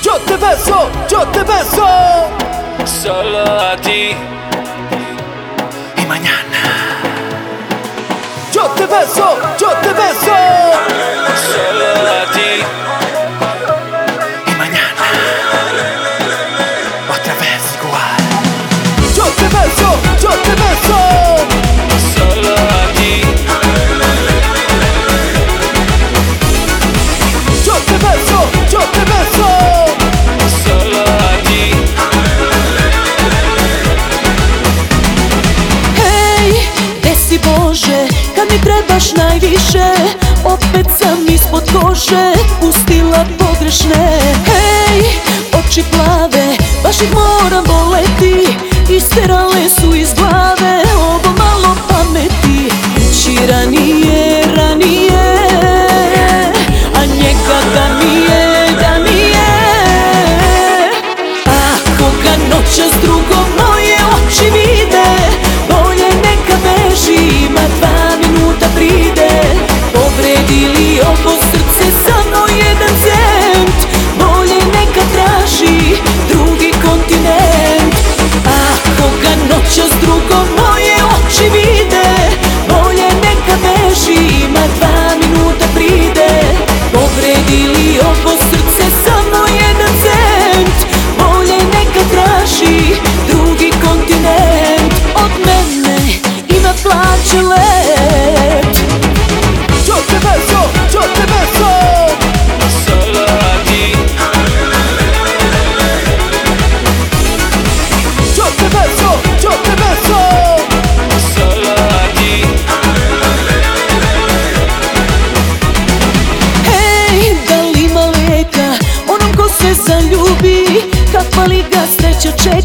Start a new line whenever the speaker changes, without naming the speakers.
Yo te beso.
Solo a ti y mañana.
Yo te beso.
Solo a ti y mañana. Otra vez igual.
Yo te beso.
Solo a ti.
Yo te beso.
Solo a ti.
Hej, gde si Bože, kad mi trebaš najviše, opet sam ispod kože pustila pogrešne. Hej, oči plave, baš ih moram voleti, isterale su iz glave ovo malo pameti. Kući ranije, a njega da nije. Ako ga noćas drugo moje oči vide, bolje neka beži, ima 2 minuta pride. Povredili ovo srce samo jedan cent, bolje neka traži drugi kontinent. Ako ga noćas drugo moje oči vide, bolje neka beži, ima 2 minuta pride. Povredili ovo srce samo jedan cent, bolje neka traži drugi kontinent. Od mene ima plaće let.
Yo te beso.
Solo a ti.
Yo te beso.
Solo a ti.
Hej, da li ima leka onom ko se zaljubi, kakva li ga sreća čeka?